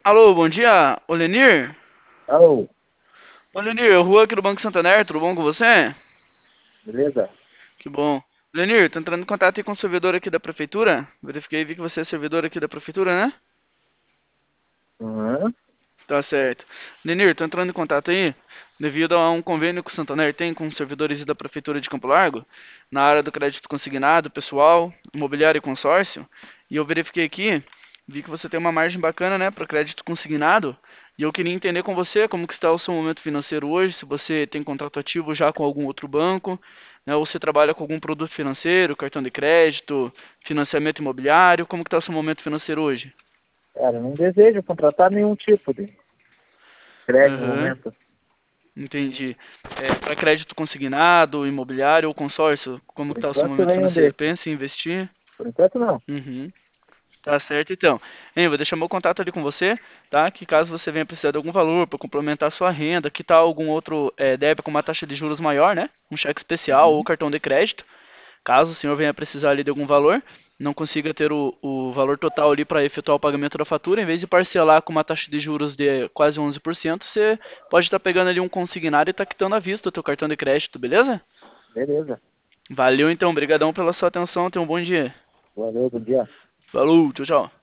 Alô, bom dia, ô Lenir? Alô, Ô Lenir, eu Rua aqui do Banco Santander, tudo bom com você? beleza? Que bom. Lenir, tô entrando em contato aí com o servidor aqui da prefeitura. Verifiquei e vi que você é servidor aqui da prefeitura, né? Uhum. Tá certo. Lenir, tô entrando em contato aí devido a um convênio que o Santander tem com os servidores da prefeitura de Campo Largo, na área do crédito consignado, pessoal, imobiliário e consórcio. E eu verifiquei aqui, vi que você tem uma margem bacana, né, para crédito consignado. E eu queria entender com você como que está o seu momento financeiro hoje, se você tem contrato ativo já com algum outro banco, né, ou você trabalha com algum produto financeiro, cartão de crédito, financiamento imobiliário, como que está o seu momento financeiro hoje? Cara, não desejo contratar nenhum tipo de crédito no Aham. momento. Entendi. Para crédito consignado, imobiliário ou consórcio, como Por está o seu enquanto eu momento venho financeiro? de. Pensa em investir? Por enquanto não. Uhum. Tá certo, então. Hein, vou deixar meu contato ali com você, tá? Que caso você venha precisar de algum valor para complementar a sua renda, que tal algum outro débito com uma taxa de juros maior, né? Um cheque especial ou Uhum. cartão de crédito. Caso o senhor venha precisar ali de algum valor, não consiga ter o valor total ali para efetuar o pagamento da fatura, em vez de parcelar com uma taxa de juros de quase 11%, você pode estar pegando ali um consignado e tá quitando à vista o teu cartão de crédito, beleza? Beleza. Valeu então, brigadão pela sua atenção, tenha um bom dia. Valeu, bom dia. Falou, tchau, tchau.